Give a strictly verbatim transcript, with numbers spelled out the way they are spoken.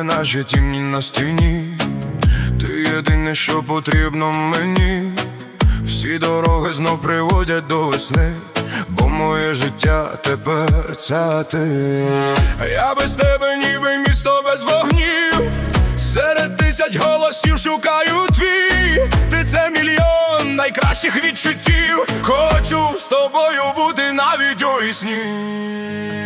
тебе наші тіні на стіні. Ти єдине, що потрібно мені. Всі дороги знов приводять до весни, бо моє життя тепер це ти. Я без тебе ніби місто без вогнів, серед тисяч голосів шукаю твій. Ти це мільйон найкращих відчуттів. Хочу з тобою бути навіть у сні.